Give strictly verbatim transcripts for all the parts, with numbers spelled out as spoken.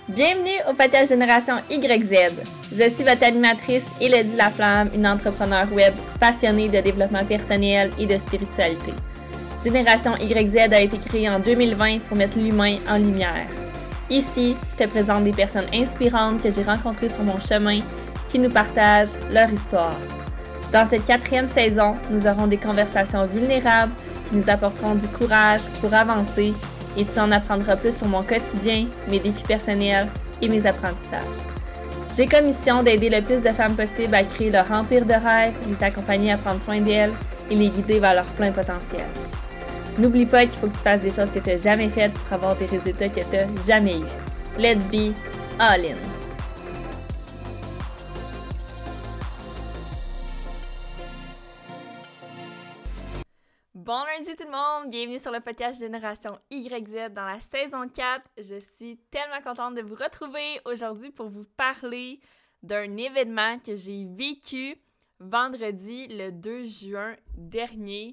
Bienvenue au podcast Génération Y Z. Je suis votre animatrice Élodie Laflamme, une entrepreneure web passionnée de développement personnel et de spiritualité. Génération Y Z a été créée en deux mille vingt pour mettre l'humain en lumière. Ici, je te présente des personnes inspirantes que j'ai rencontrées sur mon chemin qui nous partagent leur histoire. Dans cette quatrième saison, nous aurons des conversations vulnérables qui nous apporteront du courage pour avancer et tu en apprendras plus sur mon quotidien, mes défis personnels et mes apprentissages. J'ai comme mission d'aider le plus de femmes possible à créer leur empire de rêve, les accompagner à prendre soin d'elles et les guider vers leur plein potentiel. N'oublie pas qu'il faut que tu fasses des choses que tu n'as jamais faites pour avoir des résultats que tu n'as jamais eus. Let's be all in! Bon lundi tout le monde, bienvenue sur le podcast Génération Y Z dans la saison quatre. Je suis tellement contente de vous retrouver aujourd'hui pour vous parler d'un événement que j'ai vécu vendredi le deux juin dernier.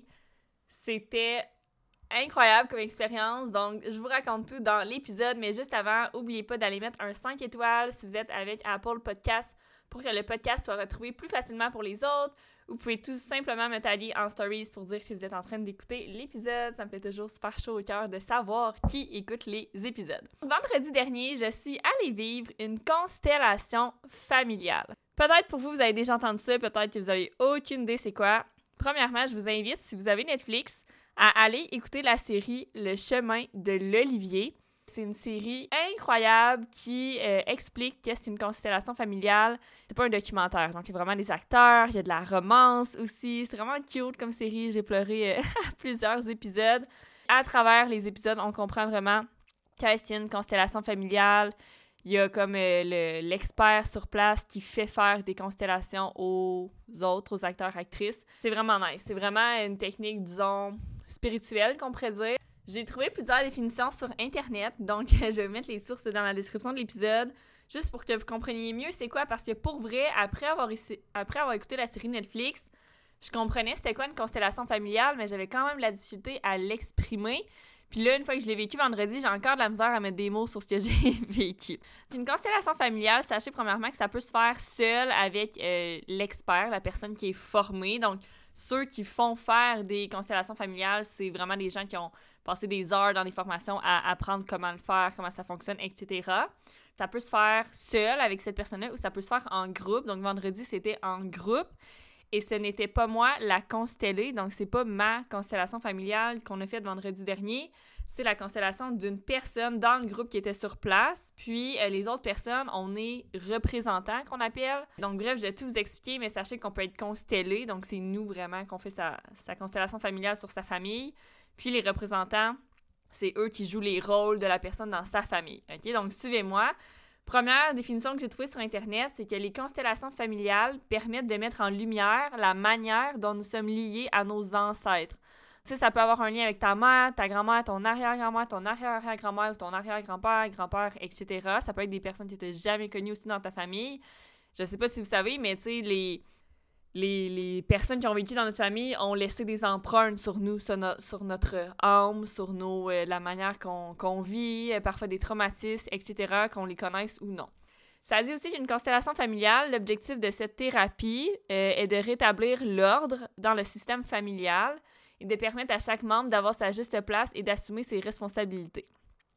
C'était incroyable comme expérience, donc je vous raconte tout dans l'épisode, mais juste avant, n'oubliez pas d'aller mettre un cinq étoiles si vous êtes avec Apple Podcast pour que le podcast soit retrouvé plus facilement pour les autres. Vous pouvez tout simplement me taguer en stories pour dire que vous êtes en train d'écouter l'épisode. Ça me fait toujours super chaud au cœur de savoir qui écoute les épisodes. Vendredi dernier, je suis allée vivre une constellation familiale. Peut-être pour vous, vous avez déjà entendu ça, peut-être que vous avez aucune idée c'est quoi. Premièrement, je vous invite, si vous avez Netflix, à aller écouter la série Le chemin de l'Olivier. C'est une série incroyable qui euh, explique qu'est-ce qu'une constellation familiale. C'est pas un documentaire, donc il y a vraiment des acteurs, il y a de la romance aussi. C'est vraiment cute comme série. J'ai pleuré euh, à plusieurs épisodes. À travers les épisodes, on comprend vraiment qu'est-ce qu'une constellation familiale. Il y a comme euh, le, l'expert sur place qui fait faire des constellations aux autres, aux acteurs, actrices. C'est vraiment nice. C'est vraiment une technique, disons, spirituelle qu'on pourrait dire. J'ai trouvé plusieurs définitions sur Internet, donc je vais mettre les sources dans la description de l'épisode, juste pour que vous compreniez mieux c'est quoi, parce que pour vrai, après avoir, ici, après avoir écouté la série Netflix, je comprenais c'était quoi une constellation familiale, mais j'avais quand même la difficulté à l'exprimer. Puis là, une fois que je l'ai vécu vendredi, j'ai encore de la misère à mettre des mots sur ce que j'ai vécu. Une constellation familiale, sachez premièrement que ça peut se faire seul avec euh, l'expert, la personne qui est formée. Donc, ceux qui font faire des constellations familiales, c'est vraiment des gens qui ont passé des heures dans des formations à apprendre comment le faire, comment ça fonctionne, et cetera. Ça peut se faire seul avec cette personne-là ou ça peut se faire en groupe. Donc, vendredi, c'était en groupe. Et ce n'était pas moi la constellée, donc c'est pas ma constellation familiale qu'on a faite vendredi dernier. C'est la constellation d'une personne dans le groupe qui était sur place. Puis euh, les autres personnes, on est représentants qu'on appelle. Donc bref, je vais tout vous expliquer, mais sachez qu'on peut être constellé. Donc c'est nous vraiment qu'on fait sa, sa constellation familiale sur sa famille. Puis les représentants, c'est eux qui jouent les rôles de la personne dans sa famille. OK? Donc suivez-moi. Première définition que j'ai trouvée sur Internet, c'est que les constellations familiales permettent de mettre en lumière la manière dont nous sommes liés à nos ancêtres. Tu sais, ça peut avoir un lien avec ta mère, ta grand-mère, ton arrière-grand-mère, ton arrière-arrière-grand-mère ou ton arrière-grand-père, grand-père, et cetera. Ça peut être des personnes que tu n'as jamais connues aussi dans ta famille. Je sais pas si vous savez, mais tu sais, les... Les, les personnes qui ont vécu dans notre famille ont laissé des empreintes sur nous, sur, no, sur notre âme, sur nos, euh, la manière qu'on, qu'on vit, euh, parfois des traumatismes, et cetera, qu'on les connaisse ou non. Ça dit aussi qu'une constellation familiale, l'objectif de cette thérapie euh, est de rétablir l'ordre dans le système familial et de permettre à chaque membre d'avoir sa juste place et d'assumer ses responsabilités.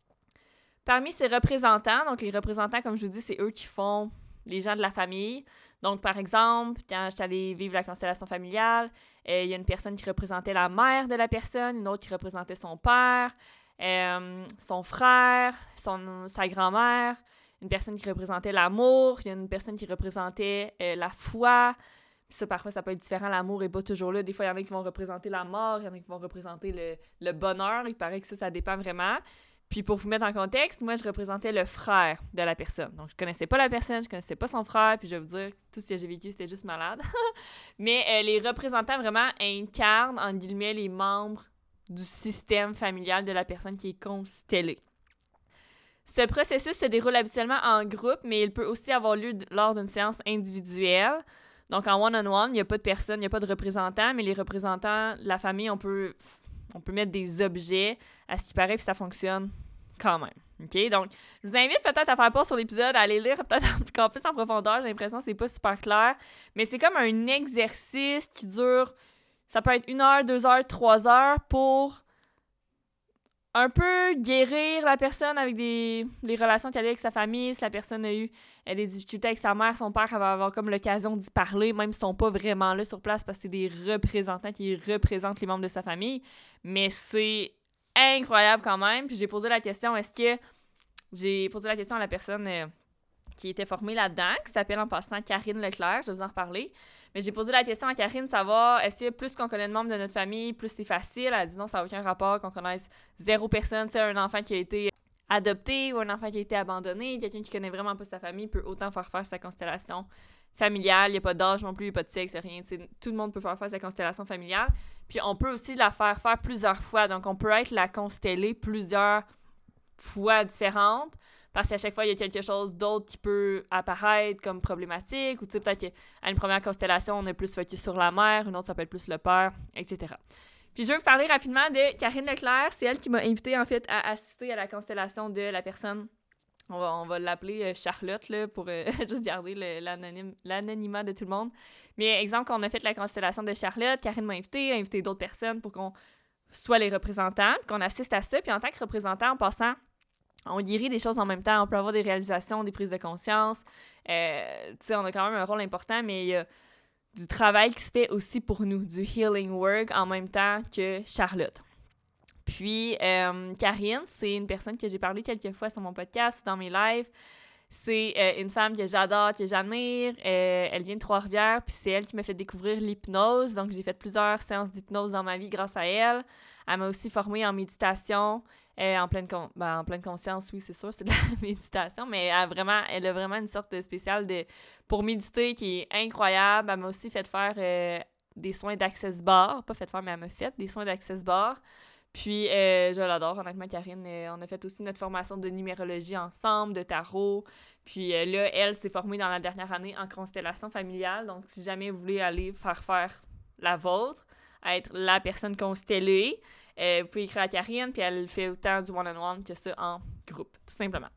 Parmi ces représentants, donc les représentants, comme je vous dis, c'est eux qui font les gens de la famille. Donc, par exemple, quand je suis allée vivre la constellation familiale, euh, il y a une personne qui représentait la mère de la personne, une autre qui représentait son père, euh, son frère, son, sa grand-mère, une personne qui représentait l'amour, il y a une personne qui représentait euh, la foi. Puis ça, parfois, ça peut être différent, l'amour n'est pas toujours là. Des fois, il y en a qui vont représenter la mort, il y en a qui vont représenter le, le bonheur. Il paraît que ça, ça dépend vraiment. Puis pour vous mettre en contexte, moi, je représentais le frère de la personne. Donc, je connaissais pas la personne, je connaissais pas son frère, puis je vais vous dire, tout ce que j'ai vécu, c'était juste malade. Mais euh, les représentants vraiment incarnent, en guillemets, les membres du système familial de la personne qui est constellée. Ce processus se déroule habituellement en groupe, mais il peut aussi avoir lieu d- lors d'une séance individuelle. Donc, en one-on-one, il n'y a pas de personne, il n'y a pas de représentant, mais les représentants de la famille, on peut... On peut mettre des objets à ce qui paraît, puis ça fonctionne quand même. OK? Donc, je vous invite peut-être à faire pause sur l'épisode, à aller lire peut-être encore plus en profondeur. J'ai l'impression que c'est pas super clair. Mais c'est comme un exercice qui dure, ça peut être une heure, deux heures, trois heures pour un peu guérir la personne avec des les relations qu'elle a avec sa famille. Si la personne a eu elle, des difficultés avec sa mère, son père, elle va avoir comme l'occasion d'y parler, même s'ils sont pas vraiment là sur place parce que c'est des représentants qui représentent les membres de sa famille. Mais c'est incroyable quand même. Puis j'ai posé la question, est-ce que... J'ai posé la question à la personne euh, qui était formée là-dedans, qui s'appelle en passant Karine Leclerc, je vais vous en reparler. Mais j'ai posé la question à Karine, savoir, est-ce que plus qu'on connaît de membres de notre famille, plus c'est facile? Elle a dit non, ça n'a aucun rapport, qu'on connaisse zéro personne. Tu sais, un enfant qui a été adopté ou un enfant qui a été abandonné, quelqu'un qui connaît vraiment pas sa famille peut autant faire faire sa constellation familiale. Il n'y a pas d'âge non plus, il n'y a pas de sexe, rien. Tu sais, tout le monde peut faire faire sa constellation familiale. Puis on peut aussi la faire faire plusieurs fois. Donc on peut être la consteller plusieurs fois différentes. Parce qu'à chaque fois, il y a quelque chose d'autre qui peut apparaître comme problématique, ou tu sais, peut-être qu'à une première constellation, on est plus focus sur la mère, une autre, ça peut être plus le père, et cetera. Puis je veux vous parler rapidement de Karine Leclerc. C'est elle qui m'a invitée, en fait, à assister à la constellation de la personne, on va, on va l'appeler Charlotte, là, pour euh, juste garder le, l'anonyme, l'anonymat de tout le monde. Mais exemple, quand on a fait la constellation de Charlotte, Karine m'a invitée, a invité d'autres personnes pour qu'on soit les représentants, qu'on assiste à ça. Puis en tant que représentant, en passant, on guérit des choses en même temps, on peut avoir des réalisations, des prises de conscience. Euh, tu sais, on a quand même un rôle important, mais il y a du travail qui se fait aussi pour nous, du healing work en même temps que Charlotte. Puis, euh, Karine, c'est une personne que j'ai parlé quelques fois sur mon podcast, dans mes lives. C'est euh, une femme que j'adore, que j'admire. Euh, elle vient de Trois-Rivières, puis c'est elle qui m'a fait découvrir l'hypnose. Donc, j'ai fait plusieurs séances d'hypnose dans ma vie grâce à elle. Elle m'a aussi formée en méditation. Euh, en, pleine con- ben, en pleine conscience, oui, c'est sûr, c'est de la méditation, mais elle a vraiment, elle a vraiment une sorte de spéciale de, pour méditer qui est incroyable. Elle m'a aussi fait faire euh, des soins d'access bar. Pas fait faire, mais elle m'a fait des soins d'access bar. Puis, euh, je l'adore, honnêtement, Karine. Euh, on a fait aussi notre formation de numérologie ensemble, de tarot. Puis euh, là, elle s'est formée dans la dernière année en constellation familiale. Donc, si jamais vous voulez aller faire faire la vôtre, être la personne constellée, Euh, vous pouvez écrire à Karine, puis elle fait autant du one-on-one que ça en groupe, tout simplement.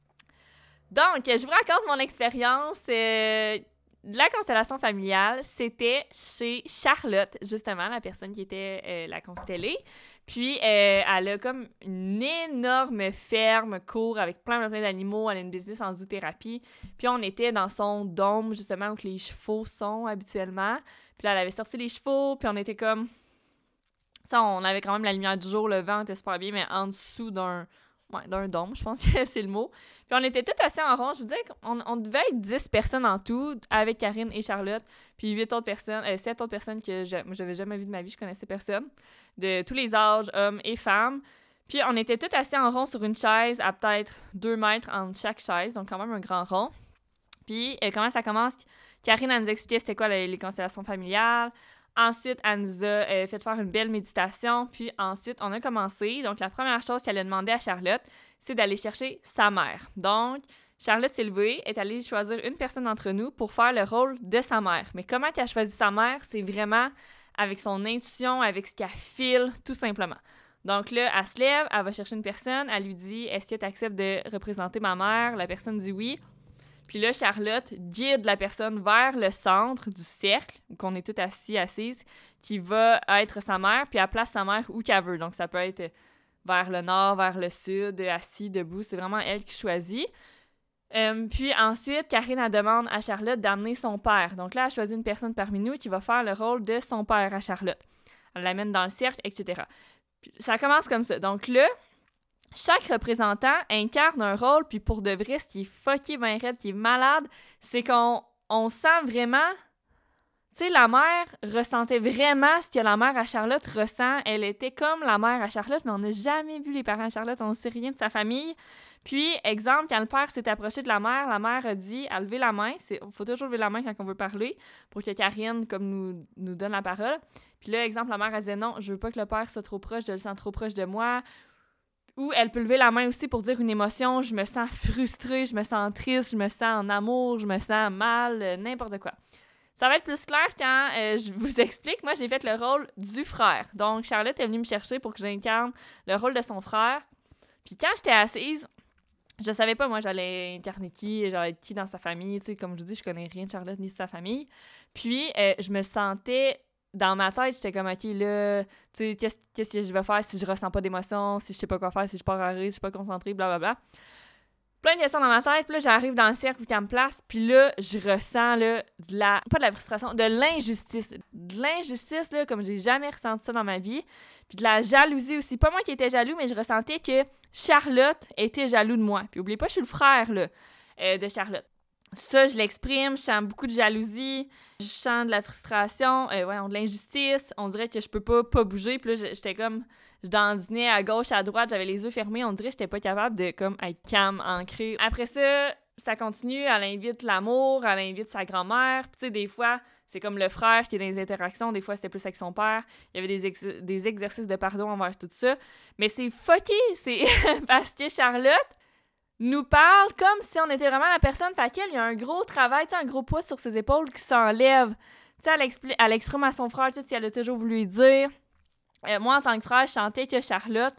Donc, je vous raconte mon expérience euh, de la constellation familiale. C'était chez Charlotte, justement, la personne qui était euh, la constellée. Puis, euh, elle a comme une énorme ferme, cour avec plein, plein, plein d'animaux. Elle a une business en zoothérapie. Puis, on était dans son dôme, justement, où les chevaux sont habituellement. Puis là, elle avait sorti les chevaux, puis on était comme... T'sais, on avait quand même la lumière du jour, le vent était super bien, mais en dessous d'un, ouais, d'un dôme, je pense que c'est le mot. Puis on était tous assis en rond. Je vous dis qu'on on devait être dix personnes en tout, avec Karine et Charlotte, puis huit autres personnes, euh, sept autres personnes que je n'avais jamais vues de ma vie, je connaissais personne, de tous les âges, hommes et femmes. Puis on était tous assis en rond sur une chaise, à peut-être deux mètres entre chaque chaise, donc quand même un grand rond. Puis euh, comment ça commence? Karine, elle nous expliquait c'était quoi les, les constellations familiales. Ensuite, elle nous a euh, fait faire une belle méditation. Puis ensuite, on a commencé. Donc, la première chose qu'elle a demandé à Charlotte, c'est d'aller chercher sa mère. Donc, Charlotte s'est levée, est allée choisir une personne d'entre nous pour faire le rôle de sa mère. Mais comment elle a choisi sa mère? C'est vraiment avec son intuition, avec ce qu'elle file, tout simplement. Donc là, elle se lève, elle va chercher une personne, elle lui dit « Est-ce que tu acceptes de représenter ma mère? » La personne dit « Oui. » Puis là, Charlotte guide la personne vers le centre du cercle, où on est tous assis, assises, qui va être sa mère, puis elle place sa mère où qu'elle veut. Donc, ça peut être vers le nord, vers le sud, assis, debout. C'est vraiment elle qui choisit. Euh, puis ensuite, Karine, elle demande à Charlotte d'amener son père. Donc là, elle choisit une personne parmi nous qui va faire le rôle de son père à Charlotte. Elle l'amène dans le cercle, et cetera. Puis ça commence comme ça. Donc là, chaque représentant incarne un rôle, puis pour de vrai, ce qui est fucké ben raide, qui est malade, c'est qu'on on sent vraiment... Tu sais, la mère ressentait vraiment ce que la mère à Charlotte ressent. Elle était comme la mère à Charlotte, mais on n'a jamais vu les parents à Charlotte, on ne sait rien de sa famille. Puis, exemple, quand le père s'est approché de la mère, la mère a dit, a levé la main. Il faut toujours lever la main quand on veut parler, pour que Karine, comme nous, nous donne la parole. Puis là, exemple, la mère a dit non, je veux pas que le père soit trop proche, je le sens trop proche de moi. Ou elle peut lever la main aussi pour dire une émotion, je me sens frustrée, je me sens triste, je me sens en amour, je me sens mal, euh, n'importe quoi. Ça va être plus clair quand euh, je vous explique. Moi, j'ai fait le rôle du frère. Donc, Charlotte est venue me chercher pour que j'incarne le rôle de son frère. Puis quand j'étais assise, Je savais pas, moi, j'allais incarner qui, j'allais être qui dans sa famille. Tu sais, comme je vous dis, je connais rien de Charlotte ni de sa famille. Puis, euh, je me sentais... Dans ma tête, j'étais comme, OK, là, tu sais, qu'est-ce, qu'est-ce que je vais faire si je ressens pas d'émotion, si je sais pas quoi faire, si je pars à rire, si je suis pas concentrée, blablabla. Plein de questions dans ma tête, puis là, j'arrive dans le cercle où qu'elle me place, puis là, je ressens, là, de la... Pas de la frustration, de l'injustice. De l'injustice, là, comme j'ai jamais ressenti ça dans ma vie. Puis de la jalousie aussi. Pas moi qui étais jaloux, mais je ressentais que Charlotte était jaloux de moi. Puis oubliez pas, je suis le frère, là, euh, de Charlotte. Ça, je l'exprime, je sens beaucoup de jalousie, je sens de la frustration, euh, ouais, de l'injustice, on dirait que je peux pas, pas bouger, puis là, j'étais comme, je dandinais à gauche, à droite, j'avais les yeux fermés, on dirait que j'étais pas capable de, comme, être calme, ancrée. Après ça, ça continue, elle invite l'amour, elle invite sa grand-mère, puis tu sais, des fois, c'est comme le frère qui est dans les interactions, des fois, c'était plus avec son père, il y avait des, ex- des exercices de pardon envers tout ça, mais c'est fucké, c'est parce que Charlotte nous parle comme si on était vraiment la personne. Fait qu'elle, il y a un gros travail, tu sais, un gros poids sur ses épaules qui s'enlève. Tu sais, elle, expli- elle exprime à son frère tout ce qu'elle a toujours voulu lui dire. Euh, moi, en tant que frère, je sentais que Charlotte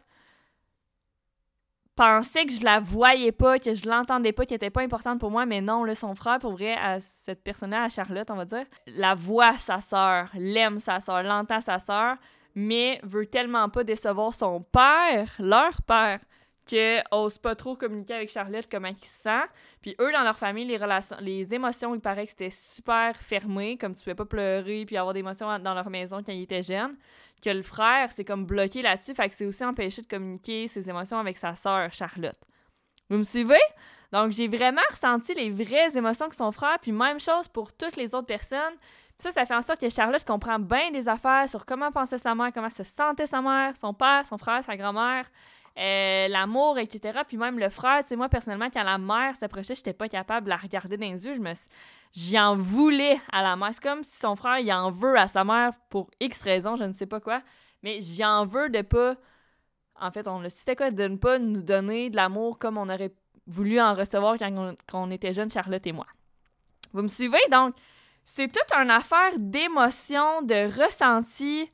pensait que je la voyais pas, que je l'entendais pas, qu'elle était pas importante pour moi, mais non, là, son frère, pour vrai, à cette personne-là, à Charlotte, on va dire, la voit sa sœur, l'aime sa sœur, l'entend sa sœur, mais veut tellement pas décevoir son père, leur père, qu'elle ose pas trop communiquer avec Charlotte comment il se sent. Puis eux, dans leur famille, les relations, les émotions, il paraît que c'était super fermé, comme tu pouvais pas pleurer puis avoir des émotions dans leur maison quand ils étaient jeunes. Que le frère, c'est comme bloqué là-dessus, fait que c'est aussi empêché de communiquer ses émotions avec sa sœur, Charlotte. Vous me suivez? Donc, j'ai vraiment ressenti les vraies émotions que son frère, puis même chose pour toutes les autres personnes. Puis ça, ça fait en sorte que Charlotte comprend bien des affaires sur comment pensait sa mère, comment se sentait sa mère, son père, son frère, sa grand-mère, Euh, l'amour, et cetera. Puis même le frère, tu sais, moi, personnellement, quand la mère s'approchait, j'étais pas capable de la regarder dans les yeux. Je me... J'y en voulais à la mère. C'est comme si son frère, il en veut à sa mère pour X raisons, je ne sais pas quoi. Mais j'y en veux de pas... En fait, on a c'était quoi de ne pas nous donner de l'amour comme on aurait voulu en recevoir quand on, quand on était jeunes, Charlotte et moi. Vous me suivez? Donc, c'est toute une affaire d'émotion, de ressenti.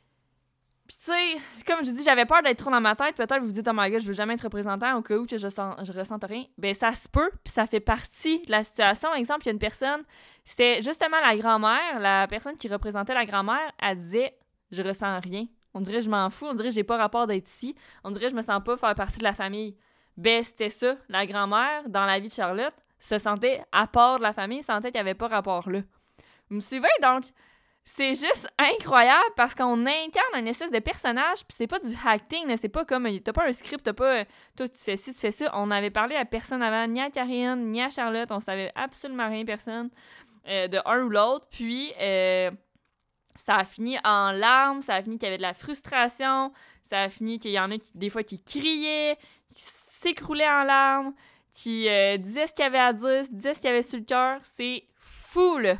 Puis tu sais, comme je vous dis, j'avais peur d'être trop dans ma tête. Peut-être vous vous dites « Oh my God, je veux jamais être représentant au cas où que je, sens, je ressente rien. » Ben ça se peut, puis ça fait partie de la situation. Exemple, il y a une personne, c'était justement la grand-mère, la personne qui représentait la grand-mère, elle disait « Je ressens rien. On dirait que je m'en fous, on dirait que j'ai pas rapport d'être ici. On dirait que je me sens pas faire partie de la famille. » Ben c'était ça. La grand-mère, dans la vie de Charlotte, se sentait à part de la famille, sentait qu'il n'y avait pas rapport là. Vous me suivez? Donc... c'est juste incroyable parce qu'on incarne un espèce de personnage, puis c'est pas du acting, là, c'est pas comme, t'as pas un script, t'as pas, toi tu fais ci, tu fais ça. On avait parlé à personne avant, ni à Karine, ni à Charlotte, on savait absolument rien, personne, euh, de un ou l'autre. Puis, euh, ça a fini en larmes, ça a fini qu'il y avait de la frustration, ça a fini qu'il y en a qui, des fois qui criaient, qui s'écroulaient en larmes, qui euh, disaient ce qu'il y avait à dire, disaient ce qu'il y avait sur le cœur. C'est fou, là!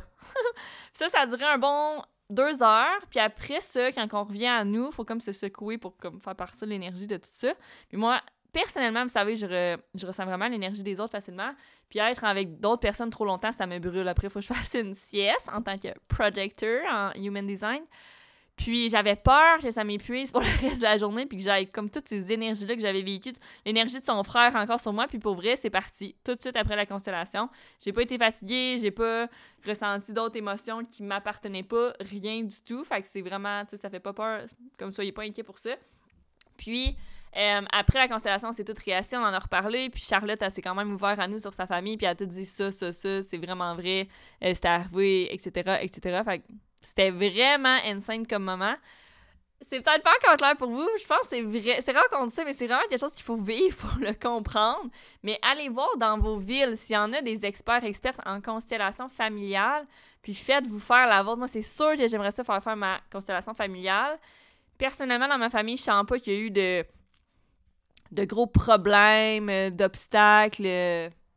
Ça, ça a duré un bon deux heures. Puis après ça, quand on revient à nous, il faut comme se secouer pour comme faire partir l'énergie de tout ça. Puis moi, personnellement, vous savez, je, re, je ressens vraiment l'énergie des autres facilement. Puis être avec d'autres personnes trop longtemps, ça me brûle. Après, il faut que je fasse une sieste en tant que projector en Human Design. Puis j'avais peur que ça m'épuise pour le reste de la journée, puis que j'aille comme toutes ces énergies-là que j'avais vécues, l'énergie de son frère encore sur moi, puis pour vrai, c'est parti. Tout de suite après la constellation. J'ai pas été fatiguée, j'ai pas ressenti d'autres émotions qui m'appartenaient pas, rien du tout. Fait que c'est vraiment, tu sais, ça fait pas peur, comme soyez pas inquiets pour ça. Puis, euh, après la constellation, c'est toute réassis, on en a reparlé, puis Charlotte, elle s'est quand même ouverte à nous sur sa famille, puis elle a tout dit ça, ça, ça, c'est vraiment vrai, euh, c'était arrivé, et cetera, et cetera. Fait que c'était vraiment insane comme moment. C'est peut-être pas encore clair pour vous, je pense que c'est vrai, c'est rare qu'on dit ça, mais c'est vraiment quelque chose qu'il faut vivre pour le comprendre. Mais allez voir dans vos villes s'il y en a des experts, expertes en constellation familiale, puis faites-vous faire la vôtre. Moi, c'est sûr que j'aimerais ça faire faire ma constellation familiale. Personnellement, dans ma famille, je sens pas qu'il y a eu de, de gros problèmes, d'obstacles.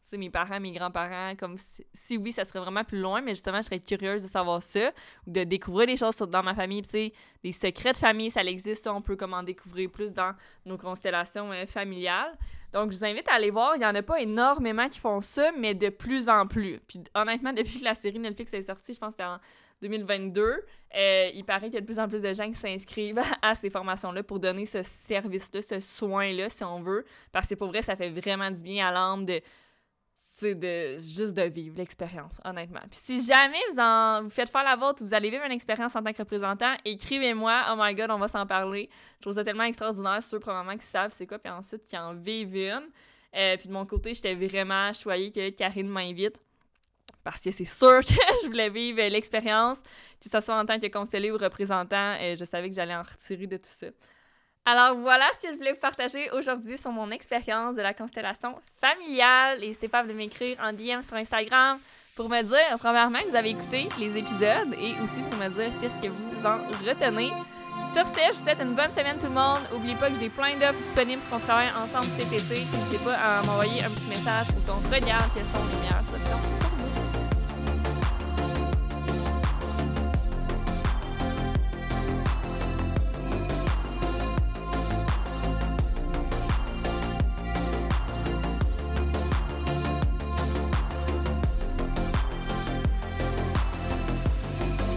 sais, mes parents, mes grands-parents, comme si, si oui, ça serait vraiment plus loin, mais justement, je serais curieuse de savoir ça, ou de découvrir des choses sur, dans ma famille, tu sais, des secrets de famille, ça existe, ça, on peut comme en découvrir plus dans nos constellations euh, familiales. Donc, je vous invite à aller voir, il y en a pas énormément qui font ça, mais de plus en plus. Puis honnêtement, depuis que la série Netflix est sortie, je pense que c'était en deux mille vingt-deux, euh, il paraît qu'il y a de plus en plus de gens qui s'inscrivent à ces formations-là pour donner ce service-là, ce soin-là, si on veut, parce que pour vrai, ça fait vraiment du bien à l'âme de de juste de vivre l'expérience, honnêtement. Puis si jamais vous en vous faites faire la vôtre, vous allez vivre une expérience en tant que représentant, écrivez-moi, oh my god, on va s'en parler. Je trouve ça tellement extraordinaire, ceux probablement qui savent c'est quoi, puis ensuite qui en vivent une. Euh, puis de mon côté, j'étais vraiment choyée que Karine m'invite, parce que c'est sûr que je voulais vivre l'expérience, que ce soit en tant que constellée ou représentant, euh, je savais que j'allais en retirer de tout ça. Alors voilà ce que je voulais vous partager aujourd'hui sur mon expérience de la constellation familiale. N'hésitez pas à m'écrire en D M sur Instagram pour me dire, premièrement, que vous avez écouté les épisodes et aussi pour me dire qu'est-ce que vous en retenez. Sur ce, je vous souhaite une bonne semaine tout le monde. N'oubliez pas que j'ai plein d'offres disponibles pour qu'on travaille ensemble cet été. N'hésitez pas à m'envoyer un petit message pour qu'on regarde quelles sont les meilleures options.